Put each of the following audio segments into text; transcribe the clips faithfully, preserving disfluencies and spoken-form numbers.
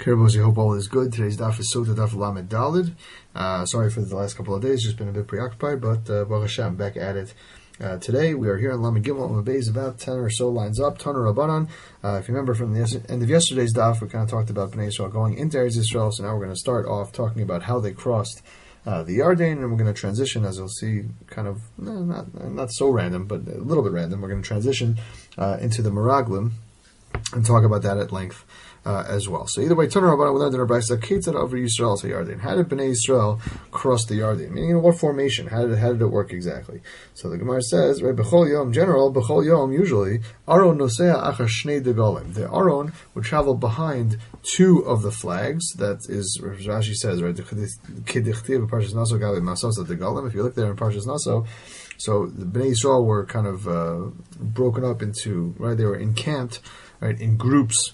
Kiribos, I hope all is good. Today's daf is Sota Daf Lamed Dalid. Uh, sorry for the last couple of days, just been a bit preoccupied, but uh, Baruch Hashem, back at it uh, today. We are here on Lamed Gimel on the base, about ten or so lines up. Taner Rabbanan. Uh, if you remember from the end of yesterday's daf, we kind of talked about Bnei Yisrael going into Eretz Yisrael, so now we're going to start off talking about how they crossed uh, the Yarden, and we're going to transition, as you'll see, kind of, eh, not not so random, but a little bit random. We're going to transition uh, into the Meraglim and talk about that at length. Uh, as well. So either way, Taner Rabbanan, we learned in our Brisa, Ketzad over Yisrael to Yarden. How did Bnei Yisrael cross the Yarden? Meaning, in what formation? How did it, how did it work exactly? So the Gemara says, right, B'chol Yom, general, B'chol Yom, usually, Aron nosea achar shnei degalim. The Aron would travel behind two of the flags. That is, Rashi says, right, Kedichtiv Parshas Naso Gavi Masos degalim. If you look there in Parshas Naso, so the Bnei Yisrael were kind of uh, broken up into, right, they were encamped, right, in groups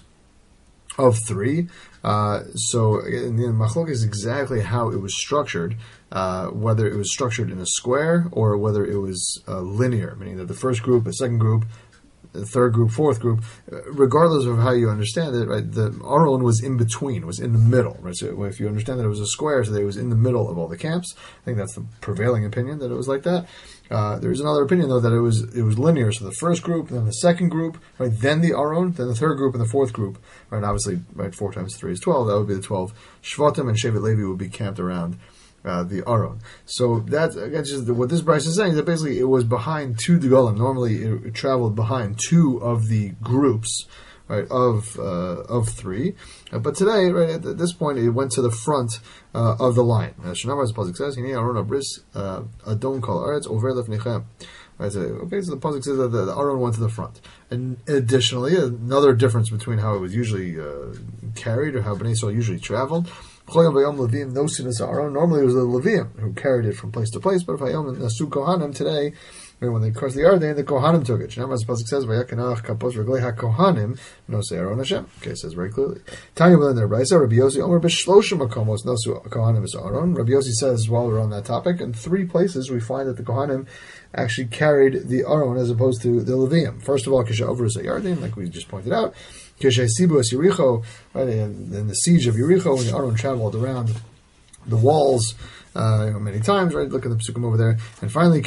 of three. Uh, so in the machlok is exactly how it was structured, uh, whether it was structured in a square or whether it was uh, linear, meaning that the first group, the second group, the third group, fourth group, regardless of how you understand it, right, the Aron was in between, was in the middle, right? So if you understand that it was a square, so that it was in the middle of all the camps, I think that's the prevailing opinion, that it was like that. Uh, there's another opinion, though, that it was it was linear, so the first group, then the second group, right, then the Aron, then the third group, and the fourth group, right, and obviously, right, four times three is twelve, that would be the twelve Shvatim, and Shevet Levi would be camped around Uh, the Aron. So that's, that's just what this Bryce is saying, is that basically it was behind two Degalim. Normally it, it traveled behind two of the groups, right, of uh, of three. Uh, but today, right, at, at this point, it went to the front uh, of the line. Shnamar, as the Pasuk says, Hini Aron Abris Adon Kol Aretz Over Lefnechem. Right, so, okay, so the Pasuk says that the, the Aron went to the front. And additionally, another difference between how it was usually uh, carried, or how Bnei Yisrael usually traveled. Normally it was the Leviim who carried it from place to place, but if Hayom and Nasu Kohanim today, when they crossed the Yarden, the Kohanim took it. Shnam, as the Pasuk says, Vayakanach kapos reglei haKohanim nosei Aron Hashem. Okay, it says very clearly. Tanya will in their Brisa, Rabbi Yossi Omer b'shloshim makomos nosu Kohanim is Aron. Rabbi Yossi says, while we're on that topic, in three places we find that the Kohanim actually carried the Aron as opposed to the Leviim. First of all, Kisha over is a Yarden, like we just pointed out. Kisha Sibu es Yericho, right, in, in the siege of Yericho, when the Aron traveled around the walls uh, you know, many times, right? Look at the psukim over there. And finally,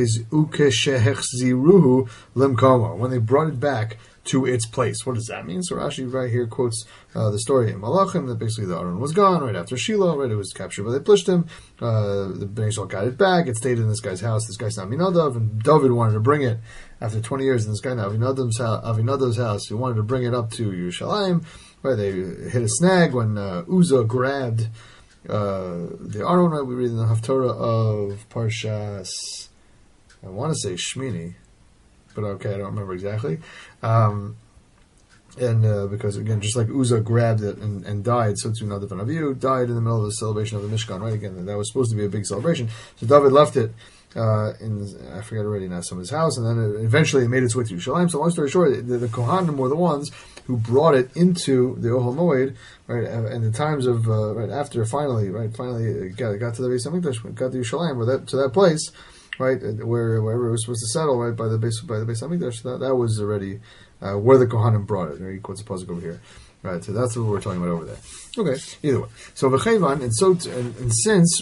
Kishehechziruhu limkomo, when they brought it back to its place. What does that mean? So Rashi right here quotes uh, the story in Malachim, that basically the Aron was gone right after Shiloh, right? It was captured by the Plishtim. Uh, the Bnei Yisrael got it back. It stayed in this guy's house. This guy's not Aminadav, and David wanted to bring it after twenty years in this guy now Avinadav's house. Avinadav's house. He wanted to bring it up to Yerushalayim. Right? They hit a snag when uh, Uzzah grabbed uh, the Aron. Right? We read in the Haftorah of Parshas, I want to say Shmini, but okay, I don't remember exactly. Um, and uh, because, again, just like Uzzah grabbed it and, and died, so too Nadav and Avihu died in the middle of the celebration of the Mishkan, right? Again, that was supposed to be a big celebration. So David left it uh, in, I forget already now, someone's house, and then it, eventually it made its way to Yerushalayim. So long story short, the, the Kohanim were the ones who brought it into the Ohel Moed, right? And the times of, uh, right after finally, right, finally it got, it got to the Beis HaMikdash, got to Yerushalayim, where that, to that place, right, where wherever it was supposed to settle, right, by the base by the Beis HaMikdash, that that was already uh, where the Kohanim brought it. There he quotes the pasuk over here, right? So that's what we're talking about over there. Okay, either way. So v'chayvan, and so t- and, and since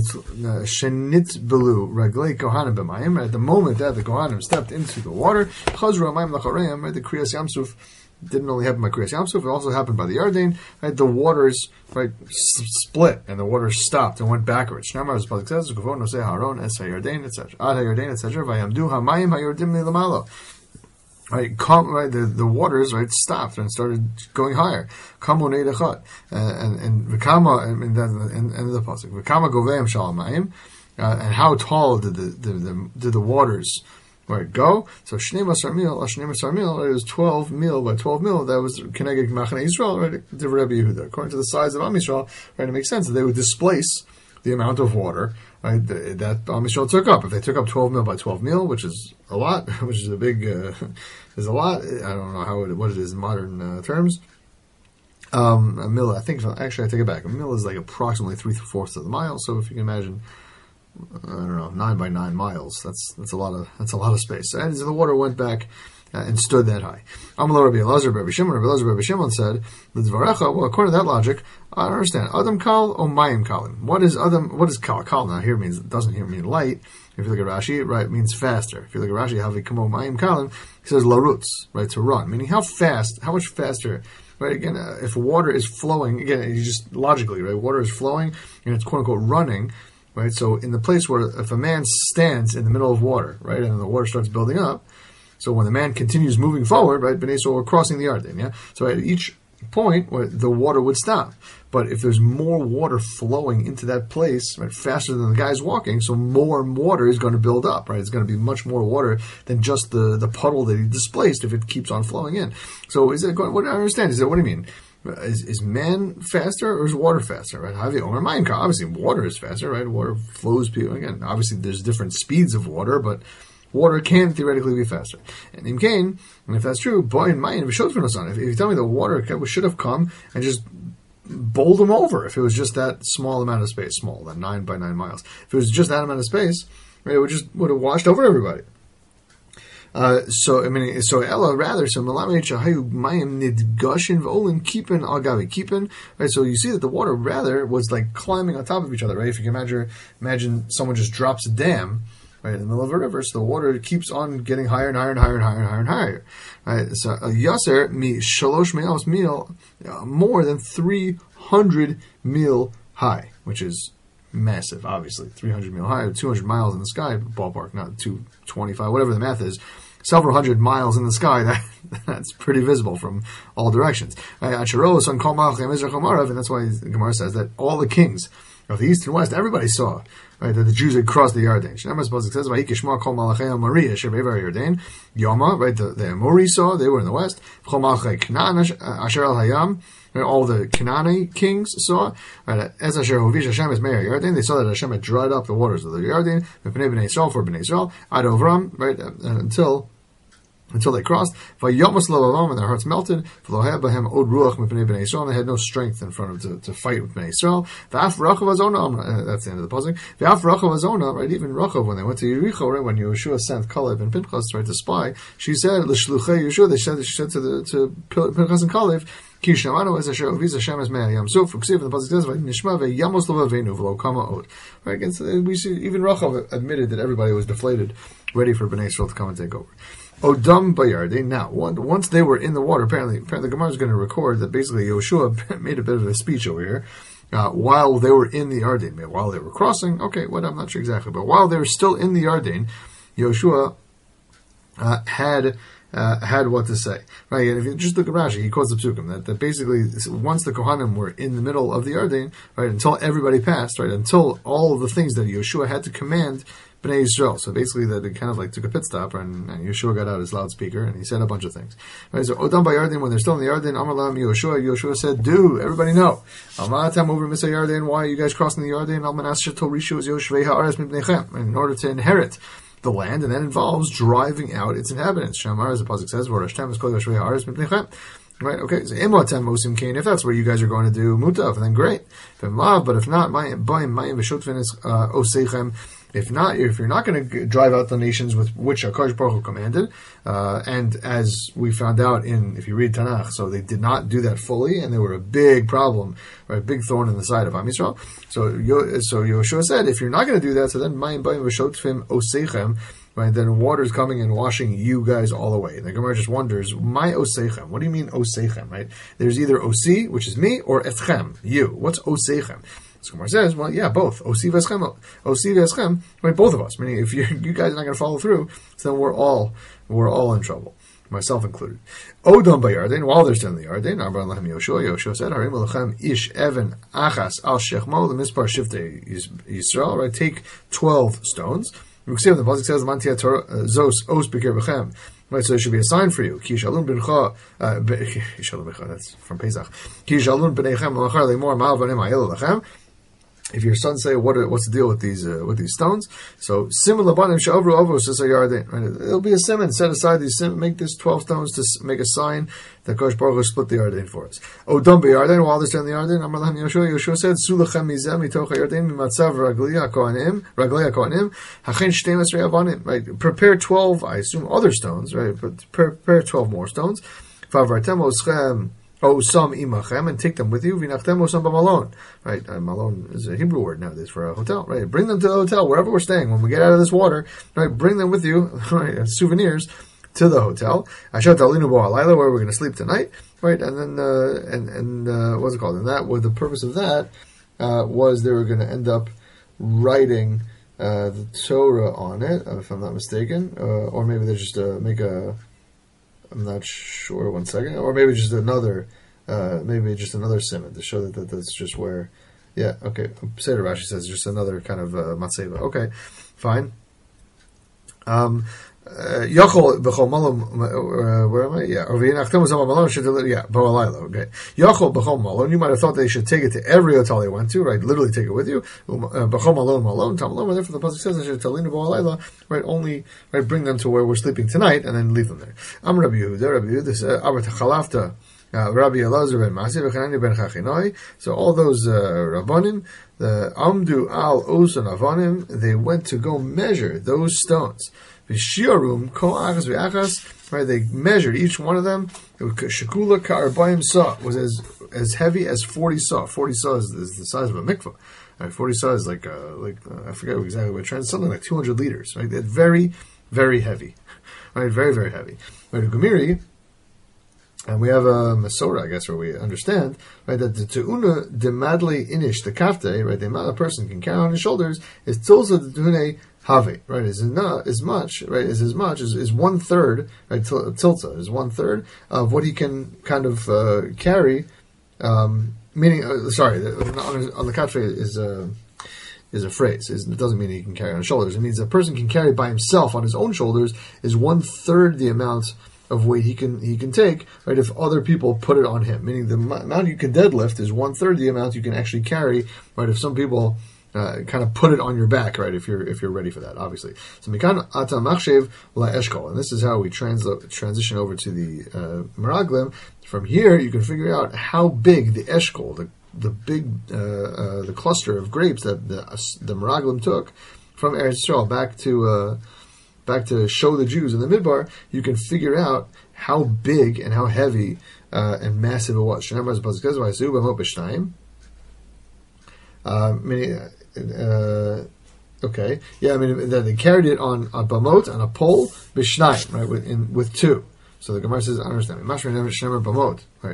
shenit belu raglei Kohanim b'mayim, at the moment that the Kohanim stepped into the water, chazru amayim lachareim, right, the Kriyas Yamsuf didn't only happen by Kriyas Yamsuf, it also happened by the Yarden. Right, the waters, right, s- split, and the waters stopped and went backwards. Shnamar, as the pasuk says, "Gavon nosei Haron es haYarden, et cetera. Ad haYarden, et cetera. Vayamdu hamayim haYordim milamalo." Right, come, right, the, the waters, right, stopped and started going higher. Kamo neidachat, and and v'kama, and then and, and the pasuk v'kama goveim shalamayim, and how tall did the, the, the did the waters, right, go? So Shnei Masar Mil, Shnei Masar Mil, it was twelve mil by twelve mil. That was Keneged Machane Yisrael, right? The Rebbe Yehuda. According to the size of Am Yisrael, right, it makes sense that they would displace the amount of water, right, that Am Yisrael took up. If they took up twelve mil by twelve mil, which is a lot, which is a big, uh, is a lot. I don't know how it, what it is in modern uh, terms. Um, a mil, I think, actually, I take it back. A mil is like approximately three fourths of the mile. So if you can imagine, I don't know, nine by nine miles. That's that's a lot of that's a lot of space. And as the water went back uh, and stood that high. Amalor Rabbi Elazar, Rabbi Shimon, Rabbi Elazar, Rabbi Shimon said, "L'dvarecha." Well, according to that logic, I don't understand. Adam kal or mayim kalim? What is Adam? What is kal? Kal now here means doesn't here mean light. If you look at Rashi, right, it means faster. If you look at Rashi, havi kamo mayim kalim, he says larutz, right, to run, meaning how fast, how much faster. Right, again, uh, if water is flowing, again, you just logically, right, water is flowing and it's quote unquote running, right? So in the place where if a man stands in the middle of water, right, and the water starts building up, so when the man continues moving forward, right, B'nai Yisrael are crossing the Yarden, yeah? So at each point, where the water would stop. But if there's more water flowing into that place, right, faster than the guy's walking, so more water is going to build up, right? It's going to be much more water than just the, the puddle that he displaced if it keeps on flowing in. So is it going, what I understand is that, what do you mean? Is, is man faster or is water faster, right? Obviously water is faster, right? Water flows, people, again, obviously there's different speeds of water, but water can theoretically be faster. And in Cain, and if that's true, boy in mind, if you tell me the water should have come and just bowled them over, if it was just that small amount of space, small, that nine by nine miles. If it was just that amount of space, right, it would just would have washed over everybody. Uh, so I mean, so Ella rather so Malamei Chahayu Mayim Nidgashin V'Olin Kipin Agavi Kipin. Right, so you see that the water rather was like climbing on top of each other. Right, if you can imagine, imagine someone just drops a dam. Right, in the middle of a river, so the water keeps on getting higher and higher and higher and higher and higher and higher. Right, so a yaser mi shalosh me'os mil, more than three hundred mil high, which is massive. Obviously, three hundred mil high, two hundred miles in the sky, ballpark, not two twenty-five, whatever the math is. Several hundred miles in the sky. That that's pretty visible from all directions. Right, and that's why the Gemara says that all the kings of the east and west, everybody saw, right, that the Jews had crossed the Yarden. Shneimar Pasuk says, "Vayikishma kol malachei Maria shebevar Yarden." Yoma, right, the, the Amori saw, they were in the west. Kol malachei Canaan asher al hayam, all the Canaanite kings saw. Right, as asher hovish Hashem is meir Yarden, they saw that Hashem had dried up the waters of the Yarden. B'nei Bnei Yisrael for Bnei Yisrael ad Ovram, right, until. Until they crossed, Vayomas Lavavam, and their hearts melted. V'lohebahem od ruach mipnei bnei Yisrael, and they had no strength in front of to, to fight with bnei Yisrael. V'af Rachav Azona, that's the end of the puzzle. V'af Rachav Azona, right? Even Rachav, when they went to Yericho, right, when Yeshua sent Kalev and Pinchas, right, to spy, she said l'shluchei Yeshua. They said she said to the to Pinchas and Kalev, Ki shamanu es asher oviz Hashem es mei hayam suf. Uksiv, and the puzzle says, V'nishma ve'yamos lovavenu v'lo kama od. Right, again, so we see even Rachav admitted that everybody was deflated, ready for bnei Yisrael to come and take over. Odam Bayarde. Now, once they were in the water, apparently, apparently the Gemara is going to record that basically Yoshua made a bit of a speech over here uh, while they were in the Yarden. While they were crossing, okay, what I'm not sure exactly, but while they were still in the Yarden, Yoshua uh, had uh, had what to say. Right? And if you just look at Rashi, he quotes the Psukim that, that basically once the Kohanim were in the middle of the Yarden, right, until everybody passed, right, until all of the things that Yoshua had to command Bnei Yisrael. So basically, that they kind of like took a pit stop, and, and Yeshua got out his loudspeaker and he said a bunch of things. Right? So Odam Bayarden, when they're still in the Yarden, Amar Lam Yeshua, Yeshua said, "Do everybody know? Amatam over Misa Yarden. Why are you guys crossing the Yarden? Al Manas Sheto Rishu is Yoshvei Haaretz Mipnechem, in order to inherit the land, and that involves driving out its inhabitants. Shamar, as the pasuk says, "V'Rashtem is called Yoshvei Haaretz Mipnechem." Right, okay, so Imotem Mosim Kain, if that's what you guys are going to do, Mutav, then great. But if not, Mayim V'Shotfin is Oseichem. If not, if you're not going to drive out the nations with which HaKadosh Baruch Hu commanded, uh, and as we found out in, if you read Tanakh, so they did not do that fully, and they were a big problem, or a big thorn in the side of Am Yisrael. So, so Yoshua said, if you're not going to do that, so then Mayim Bayim V'Shotfim Oseichem, right, then water's coming and washing you guys all away. And the Gemara just wonders, my Oseichem, what do you mean Oseichem, right? There's either Osi, which is me, or Etchem, you. What's Oseichem? So Gemara says, well, yeah, both. Osi v'eschem, Osi v'eschem, right, both of us. Meaning, if you you guys are not going to follow through, so then we're all, we're all in trouble. Myself included. Odom Bayarden, while they're still in the Yarden, Amar Lahem Yoshua, Yoshua said, Harim Lechem Ish Evan Achas Al Shechmo, the Mispar Shiftei Yisrael, right, take twelve stones. The pasuk says, "Mantia Zos Os Bekir B'Chem." Right, so it should be a sign for you. Ki Shalom B'Cha, Shalom B'Cha. That's from Pesach. Ki Shalom B'Nechem L'Achar Le'Mor Ma'al V'Nem Ha'el L'Chem. if your sons say, "What? What's the deal with these uh, with these stones?" So simon labanim she'ovru ovo sisa yarden. Right? It'll be a simon. Set aside these simon. Make this twelve stones to make a sign that Kosh Baruch Hu split the yarden for us. Oh, don't be yarden. While they're standing the yarden, Amar lahem Yoshua. Yoshua said, "Sulachem mizem mitocha yarden mimatzav ragli hakohanim ragli hakohanim hachen shteim esrei avanim." Right? Prepare twelve. I assume other stones. Right? But prepare twelve more stones. Favartem oschem. Oh, some imachem, and take them with you. Vinachtem osam b'malon. Right, uh, malon is a Hebrew word nowadays for a hotel. Right, bring them to the hotel wherever we're staying. When we get out of this water, right, bring them with you, right, as souvenirs to the hotel. Ashat alinu bo halayla, where we're going to sleep tonight. Right, and then uh, and and uh, what's it called? And that was the purpose of that uh, was they were going to end up writing uh, the Torah on it, if I'm not mistaken, uh, or maybe they just uh, make a. I'm not sure. One second, or maybe just another, uh, maybe just another simon to show that, that that's just where. Yeah. Okay. Seder Rashi says just another kind of uh, matzeva. Okay, fine. Um, Yachol b'chol malon. Where am I? Yeah. Or v'yinachtem zama malon should yeah. Bo'alayla. Okay. Yachol b'chol malon. You might have thought they should take it to every hotel they went to. Right. Literally take it with you. B'chol malon malon. Tam malon. Therefore, the pasuk says they should talinu bo'alayla. Right. Only right. Bring them to where we're sleeping tonight, and then leave them there. Am Rabbi Yehuda. Rabbi Yehuda says, "Abar tachalafta." Rabbi Elazar ben Masi v'Chanani ben Chachinoi. So all those uh, rabbanim, the Amdu al Osan Avanim, they went to go measure those stones. V'shiarum ko achas v'achas. Right, they measured each one of them. Shekula ka'arbayim saw was as as heavy as forty saw. Forty saw is, is the size of a mikvah. Right, forty saw is like uh, like uh, I forget exactly what trend. Something like two hundred liters. Right, they're very very heavy. Right, very very heavy. Right, Gumiri. And we have a Masorah, I guess, where we understand, right, that the Te'una demadli inish, the kafte, right, the amount a person can carry on his shoulders, is tilsa the Te'une have, right, is not as much, right, is as much, is, is one third, right, tilsa, is one third of what he can kind of uh, carry, um, meaning, uh, sorry, on, on the kafte is a, is a phrase. It doesn't mean he can carry on his shoulders. It means a person can carry by himself on his own shoulders is one third the amount of weight he can he can take, right, if other people put it on him. Meaning the amount you can deadlift is one third the amount you can actually carry, right, if some people uh, kind of put it on your back, right, if you're if you're ready for that, obviously. So mikan ata machshev la eshkol, and this is how we trans- transition over to the uh, meraglim. From here, you can figure out how big the eshkol, the the big uh, uh, the cluster of grapes that the the meraglim took from Eretz Yisrael back to uh, back to show the Jews in the Midbar, you can figure out how big and how heavy uh, and massive it was. Uh, meaning, uh, okay, yeah, I mean they carried it on a bamot, on a pole, b'shnayim, right, with, in, with two. So the Gemara says, I understand. Bamot, right?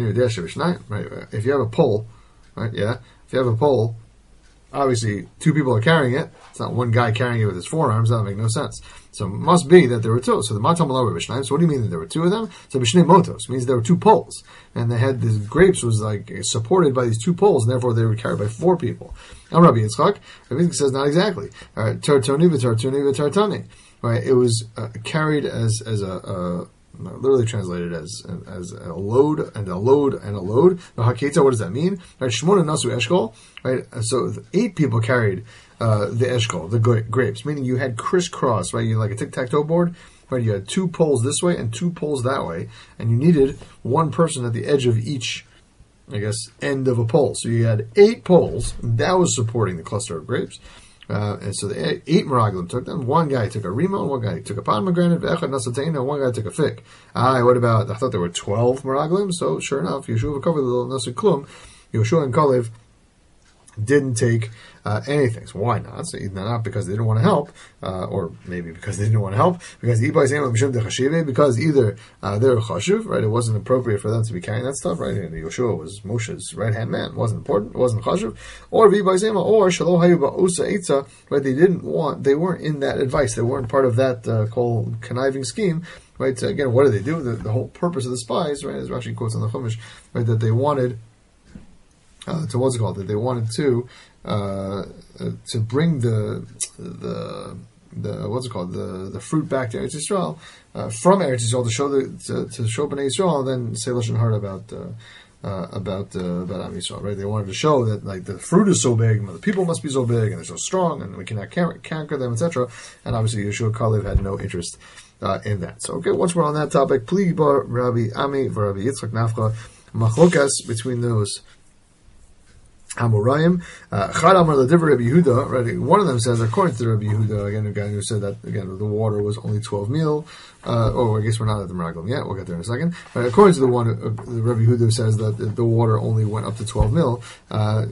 Right? If you have a pole, right? Yeah, if you have a pole, obviously two people are carrying it. It's not one guy carrying it with his forearms. That would make no sense. So it must be that there were two. So the matam alav b'shnayim. So what do you mean that there were two of them? So b'shnei motos means there were two poles, and they had these grapes was like supported by these two poles, and therefore they were carried by four people. Now Rabbi Yitzchak, Rabbi Yitzchak says not exactly. Tartoni v'tartoni v'tartani. Right? It was uh, carried as as a. a literally translated as as a load and a load and a load. Now, haketa, what does that mean? Right, shmona nasu eshkol. Right, so eight people carried uh, the eshkol, the gra- grapes, meaning you had crisscross, right? You like a tic-tac-toe board, right? You had two poles this way and two poles that way, and you needed one person at the edge of each, I guess, end of a pole. So you had eight poles, and that was supporting the cluster of grapes. Uh, and so the eight meraglim took them. One guy took a rimon, one guy took a pomegranate, ve'echad nasatein, and one guy took a fig. Ah, what about, I thought there were twelve meraglim, so sure enough, Yeshua v'Kalev nasu klum, Yeshua and Kalev didn't take uh, anything. So why not? So not because they didn't want to help, uh, or maybe because they didn't want to help, because because either uh, they're chashuv, right? It wasn't appropriate for them to be carrying that stuff, right? And Yeshua was Moshe's right hand man. It wasn't important. It wasn't chashuv. Or v'bayzema, or shelo hayu ba'osa eitza, right? They didn't want. They weren't in that advice. They weren't part of that uh, whole conniving scheme. Right? So again, what do they do? The, the whole purpose of the spies, right? As Rashi quotes on the Chumash, right? That they wanted. Uh, to what's it called? That they wanted to uh, uh, to bring the the the what's it called the the fruit back to Eretz Yisrael uh, from Eretz Yisrael to show the to, to show Bnei Yisrael, and then say lashon hara about uh, uh, about uh, about Am Yisrael, right? They wanted to show that like the fruit is so big, the people must be so big, and they're so strong, and we cannot conquer them, et cetera. And obviously, Yeshua Kalev had no interest uh, in that. So, okay, once we're on that topic, Pli bar Rabbi Ami v'Rabbi Yitzchak Nafcha, machlokas between those Amorayim, Chad Amar L'Divrei Rabbi Yehuda. Right, one of them says, according to Rabbi Yehuda, again, a guy who said that again the water was only twelve mil. Uh, oh, I guess we're not at the Meraglim yet. We'll get there in a second. Right, according to the one, uh, the Rabbi Yehuda says that the, the water only went up to twelve mil. Uh,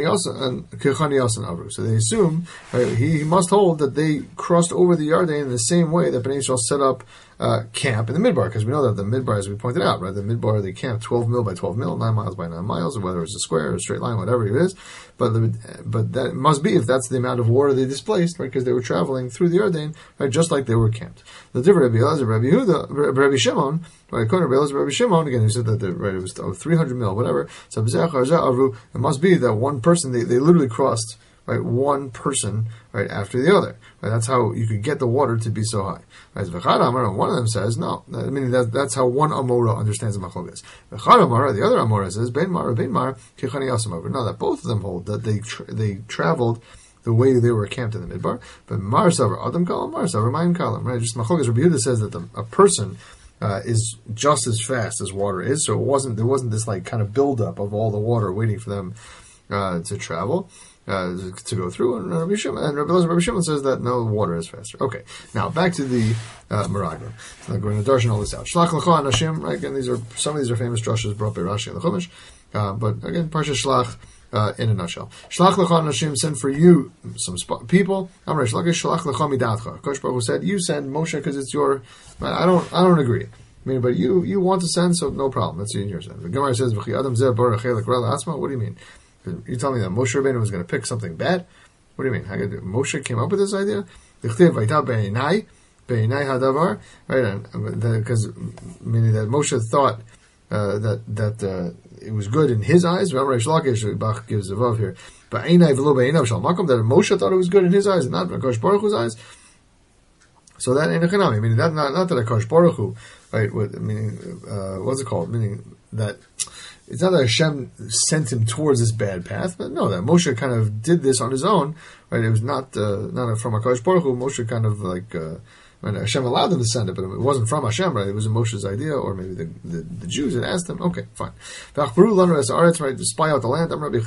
so they assume right, he, he must hold that they crossed over the Yarden in the same way that Bnei Yisrael set up uh, camp in the Midbar, because we know that the Midbar, as we pointed out, right, the Midbar they camped twelve mil by twelve mil, nine miles by nine miles, or whether it's a square or a straight line, whatever it is. But the, but that must be if that's the amount of water they displaced, right? Because they were traveling through the Yarden, right, just like they were camped. The different Rabbi Elazar, Rabbi Yehuda, Rabbi Shimon, right? According to Rabbi Elazar, Rabbi Shimon, again, who said that the, right, it was three hundred mil, whatever. So it must be that one person they, they literally crossed, right, one person, right, after the other. Right? That's how you could get the water to be so high. Right? One of them says, no, I mean, that, that's how one Amora understands the Machlokas. The other Amora says, Ben Mar, Ben Mar, Kichani Yasamov. No, that both of them hold that they tra- they traveled the way they were camped in the Midbar. But Mar Savar Adam Kalam, Mar Savar Mayim Kalam. Right? Just Machlokas Rabbi Yehuda says that the, a person uh, is just as fast as water is. So it wasn't, there wasn't this like kind of buildup of all the water waiting for them uh, to travel. Uh, to go through, and Rabbi Shimon, and Rabbi, Rabbi Shimon says that no, water is faster. Okay, now back to the uh, Meraglim. I'm going to darshan all this out. Shlach l'cha anashim. Right, again, these are some of these are famous drushes brought by Rashi and the Chumash, uh, but again, Parsha Shlach uh, in a nutshell. Shlach l'cha anashim, send for you some sp- people. Amrei Shlakish Shlach l'cha midatcha. Kosh Baruch Hu said, you send Moshe because it's your. I don't, I don't agree. I mean, but you, you want to send, so no problem. That's in your send. The Gemara says, "V'chi adam zeh bar chelik ra la'atzma." What do you mean? You tell me that Moshe Rabbeinu was going to pick something bad? What do you mean? How could Moshe came up with this idea? Right, because meaning that Moshe thought uh, that that uh, it was good in his eyes. Reish Lakish Bach gives a vav here, but that Moshe thought it was good in his eyes and not in Akash Baruch Hu's eyes. So that ain't a chanami. Meaning that not, not that Akash Baruch Hu, right? What, meaning uh, what's it called? Meaning that. It's not that Hashem sent him towards this bad path, but no, that Moshe kind of did this on his own, right? It was not uh, not from HaKadosh Baruch Hu. Moshe kind of like, uh, when Hashem allowed him to send it, but it wasn't from Hashem, right? It was Moshe's idea, or maybe the, the, the Jews had asked him. Okay, fine. Right, to spy out the land.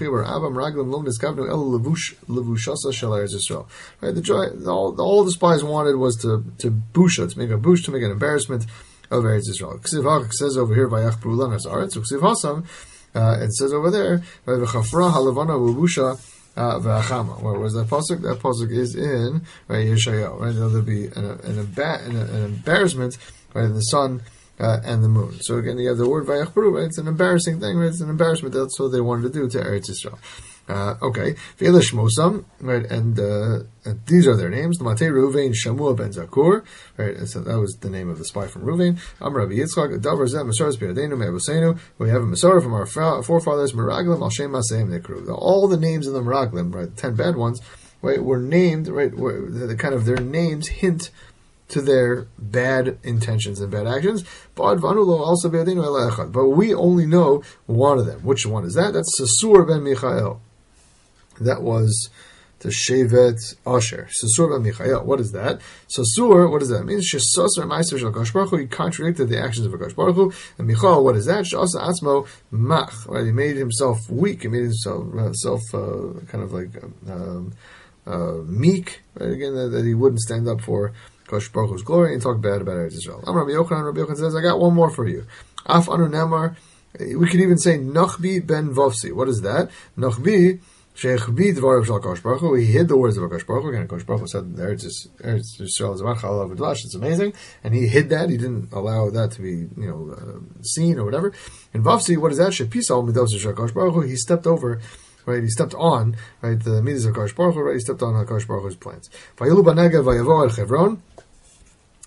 Right, the joy, all, all the spies wanted was to to busha, to make a bush, to make an embarrassment of Eretz Yisrael. Ksiv Hach says over here, Vayach Prulan as Aretz. Ksiv Hasam, it says over there, Vayachafra Halavana Vubusha V'achama. Where was that pasuk? That pasuk is in right Yeshayahu. Right, there'll be an, an, an, an embarrassment, right, in the sun uh, and the moon. So again, you have the word Vayach Pru. Right, it's an embarrassing thing. Right, it's an embarrassment. That's what they wanted to do to Eretz Yisrael. Uh, okay, right, and, uh, and these are their names. Matei Ruvain Shamua ben Zakur, right, so that was the name of the spy from Ruvain. Am Rabbi Yitzchak, Davar Zeh, Masoras Piradenu, Me'avosenu. We have a Masorah from our forefathers, Meraglim, Al Shem Maseim Nekru. All the names in the Meraglim, right, the ten bad ones, right, were named, right, were the kind of their names hint to their bad intentions and bad actions. But we only know one of them. Which one is that? That's Sasur ben Michael. That was the Shevet Asher. Sasur ben Michael. What is that? Sasur, what does that mean? Shesasur ma'aser shel Hakadosh Baruch Hu. He contradicted the actions of Hakadosh Baruch Hu. And Michael, what is that? Shasa atzmo mach. Right? He made himself weak. He made himself uh, self uh, kind of like um, uh, meek. Right? Again, that, that he wouldn't stand up for Hakadosh Baruch Hu's glory and talk bad about Eretz Yisrael. I'm Rabbi Yochanan. Rabbi Yochanan says, I got one more for you. Af anu namar. We could even say Nachbi ben Vovsi. What is that? Nachbi. He hid the words of Hakadosh Baruch Hu. Again, Hakadosh Baruch Hu said, "Eretz Yisrael is chalav v'dvash." It's amazing, and he hid that. He didn't allow that to be, you know, uh, seen or whatever. And Vavsi, what is that? Shepisal midos Hakadosh Baruch Hu. He stepped over, right? He stepped on, right, the midas of Hakadosh Baruch Hu. Right? He stepped on Hakadosh Baruch Hu's plans. Vayilu b'negev vayavo el Chevron.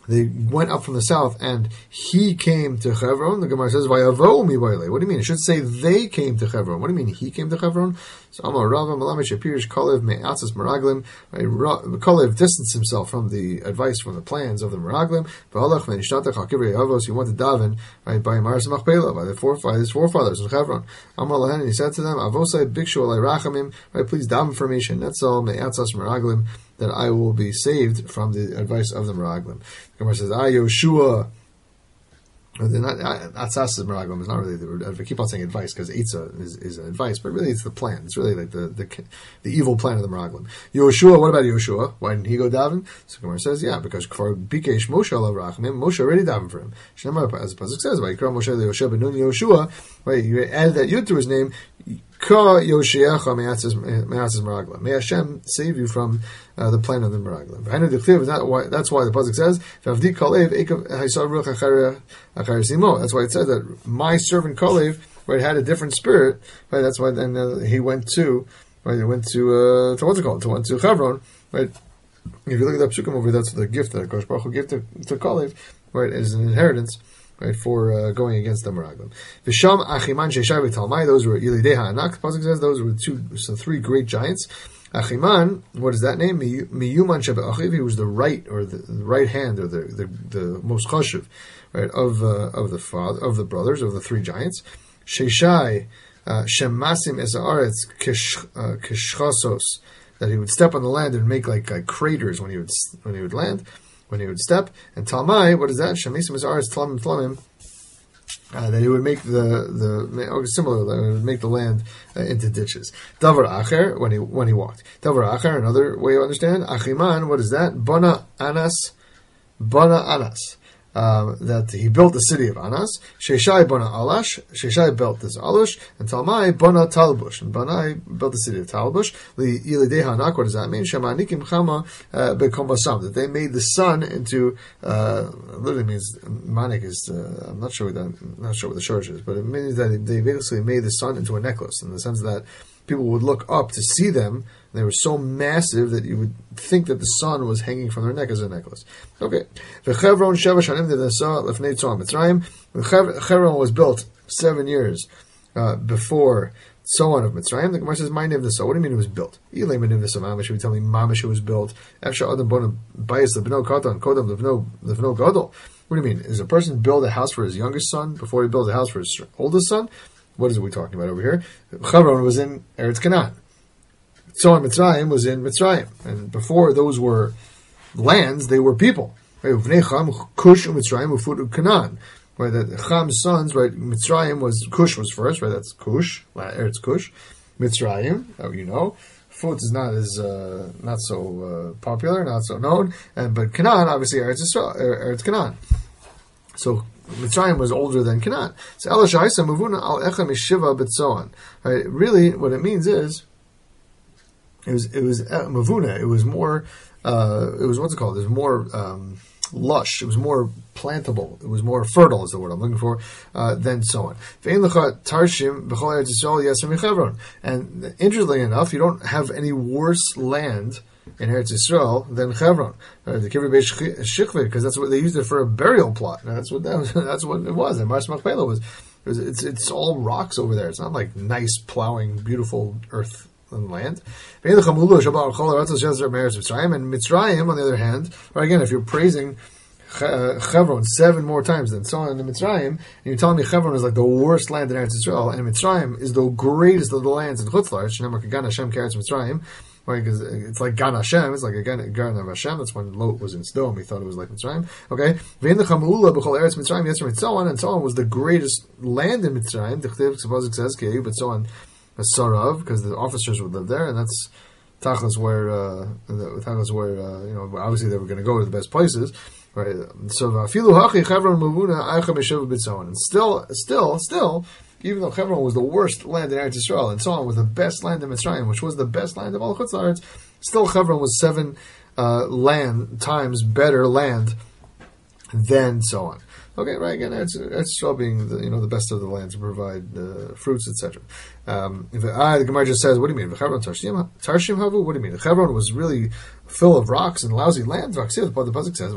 they went up from the south, and he came to Hebron. The Gemara says, "Vayavo mi baile." What do you mean? It should say they came to Hebron. What do you mean he came to Hebron? So Amar Rava Malamish Apirish Kalev Me'atzas Meraglim. Kalev distanced himself from the advice, from the plans of the Meraglim. V'halach ve'nishtata chakivri Avos. He went to daven right by Maras Machpelah, by the forefathers, his forefathers in Hebron. Amar Lahen, and he said to them, "Avosai bikshu alei rachamim." Right, please daven for me. Shenetzal Me'atzas Meraglim, that I will be saved from the advice of the Meraglim. Gemara says, "Ah, Yoshua." They're not Atzas is Meraglim. It's not really the. I keep on saying advice because Eitzah is, is an advice, but really it's the plan. It's really like the the, the evil plan of the Meraglim. Yoshua. What about Yoshua? Why didn't he go daven? So Gemara says, yeah, because for Bikesh Moshe alav rachamim, Moshe already davened for him. Shemar, as the pasuk says, "Vayikra Moshe leYoshua benun Yoshua." Right, you added that yud to his name. Ka Yoshiacha Me'atzas Meraglim. May Hashem save you from uh, the plan of the Meraglim. That's why the pasuk says, that's why it says that my servant Kalev, right, had a different spirit. Right, that's why then uh, he went to, right, he went to uh, to what's it called? To went to Hebron. Right. If you look at that psukim over, that's the gift that Kosh Baruch Hu gave to, to Kalev, right, as an inheritance. Right, for uh, going against the Meraglim. V'sham Achiman Sheshai v'Talmai, those were Yilidei Ha'anak, the pasuk says, those were two, so three great giants. Achiman, what is that name? Miyuman Sheba Achiv, he was the right, or the, the right hand, or the the, the most chashuv, right, of uh, of the father, of the brothers, of the three giants. Sheshai, uh, Shemasim Esa'aretz Kishchasos, that he would step on the land and make like, like craters when he would when he would land. When he would step, and Talmai, what is that? Shemisim is ours, Tlamim Tlamim, that he would make the the oh, similar, that he would make the land uh, into ditches. Davar Acher, when he when he walked. Davar Acher, another way to understand. Achiman, what is that? Bana Anas, Bana Anas. Um, that he built the city of Anas. Sheshai Bana Alash. Sheshai built this Alush, and Talmai Bana Talbush. And Banai built the city of Talbush. Li Yilidei Hanak. What does that mean? Shemanikim Chama Bekombasam. That they made the sun into. Uh, literally means manik is. Uh, I'm not sure what that. I'm not sure what the shortage is, but it means that they basically made the sun into a necklace, in the sense that people would look up to see them. They were so massive that you would think that the sun was hanging from their neck as a necklace. Okay. Chevron was built seven years uh, before Tzoan of Mitzrayim. The Gemara says, "My name this. What do you mean it was built? Elay my name this. Mamish. We tell me Mamish was built. After Adam Bonam Bias the Beno Katan Kodam Levno Levno Gadol. What do you mean? Is a person build a house for his youngest son before he builds a house for his oldest son? What is it we talking about over here? Chevron was in Eretz Canaan. Tzoan Mitzrayim was in Mitzrayim, and before those were lands, they were people. Right? Kush Mitzrayim Ufut Canaan. Right? That Cham's sons, right? Mitzrayim was Kush was first, right? That's Kush, Eretz Kush. Mitzrayim, oh, you know. Fut is not as uh, not so uh, popular, not so known, and but Canaan, obviously Eretz Yisrael, Eretz Canaan. So Mitzrayim was older than Canaan. So Elishaisa Mavuna al Echem Yeshiva B'Tzoan. Right? Really, what it means is. It was it was uh, mavuna. It was more. Uh, it was what's it called? It was more um, lush. It was more plantable. It was more fertile. Is the word I'm looking for. Uh, than so on. And interestingly enough, you don't have any worse land in Eretz Yisrael than Hebron. Because that's what they used it for, a burial plot. And that's what that was, that's what it was. And Maras Machpelah was. It was it's it's all rocks over there. It's not like nice plowing, beautiful earth. And land. And Mitzrayim, on the other hand, or again, if you're praising Hebron seven more times than so on in Mitzrayim, and you're telling me Hebron is like the worst land in Eretz Yisrael, and Mitzrayim is the greatest of the lands in Chutz La'aretz, Mitzrayim, right? Because it's like Gan Hashem, it's like a Gan, Gan of Hashem. That's when Lot was in Sodom. He thought it was like Mitzrayim. Okay, and so on, and so on was the greatest land in Mitzrayim. The Chtiv says, but so on. Sarav, because the officers would live there, and that's Tachlis where, uh, Tachlis where, uh, you know, obviously they were going to go to the best places, right? So, Filu Hachi Chevron Mavuna Aicha Meshav B'Tzoan, and still, still, still, even though Hebron was the worst land in Eretz Yisrael, and so on was the best land in Mitzrayim, which was the best land of all Chutz La'aretz, still Hebron was seven uh, land times better land than so on. Okay, right, again, it's it's all being the, you know, the best of the land to provide uh, fruits, et cetera. Um, ah, the Gemara just says, what do you mean? V'chevron tarshim tarshim havu? What do you mean? The Chevron was really full of rocks and lousy land. But the pasuk says,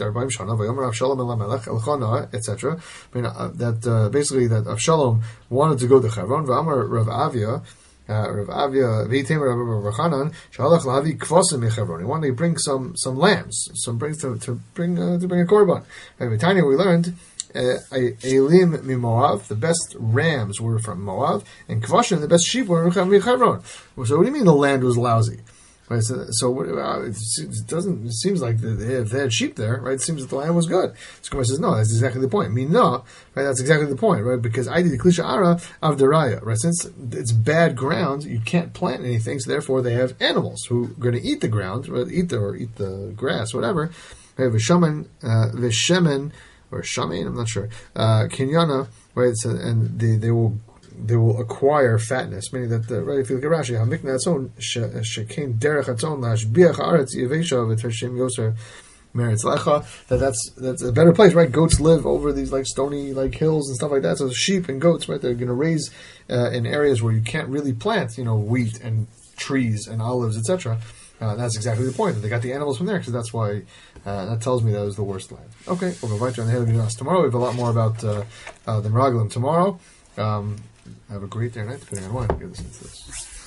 et cetera. I mean, uh, that uh, basically that Avshalom wanted to go to Chevron. V'amar Rav Avia. Uh, Rav Avia, Rav Chanan, Shalach Lavi Kvosim Mechevron. He wanted to bring some some lambs, some brings to to bring uh, to bring a korban. And Tanya, we learned Elim uh, Moav, the best rams were from Moab, and Kvoshim, the best sheep were from Mechevron. So what do you mean the land was lousy? Right, so, so uh, it, it doesn't. It seems like they, if they had sheep there, right? It seems that the land was good. So Gemara says, no, that's exactly the point. Me no, right? That's exactly the point, right? Because I did the klisha ara of deraya, right? Since it's bad ground, you can't plant anything. So therefore, they have animals who are going to eat the ground, right? Eat the or eat the grass, whatever. They have a shaman, vishemen or shaman. I'm not sure. Uh, Kinyana, right? So, and they they will. They will acquire fatness, meaning that the, right. If you look at Rashi, Hamikna Atzon Shekain Derech Atzon Lashbiach Aretz Yevesha V'Tershim Yoser Meretz Lecha. That that's that's a better place, right? Goats live over these like stony like hills and stuff like that. So sheep and goats, right? They're going to raise uh, in areas where you can't really plant, you know, wheat and trees and olives, et cetera. Uh, that's exactly the point. That they got the animals from there, because that's why uh, that tells me that was the worst land. Okay, we'll go right on the head of Minas tomorrow. We have a lot more about uh, uh, the Meraglim tomorrow. Um, Have a great day or night, depending on when you listen to this.